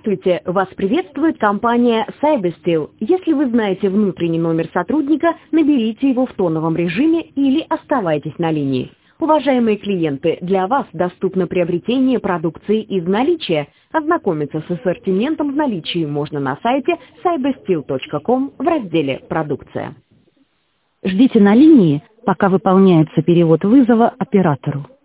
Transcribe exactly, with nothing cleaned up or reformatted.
Здравствуйте! Вас приветствует компания Cybersteel. Если вы знаете внутренний номер сотрудника, наберите его в тоновом режиме или оставайтесь на линии. Уважаемые клиенты, для вас доступно приобретение продукции из наличия. Ознакомиться с ассортиментом в наличии можно на сайте cybersteel точка ком в разделе «Продукция». Ждите на линии, пока выполняется перевод вызова оператору.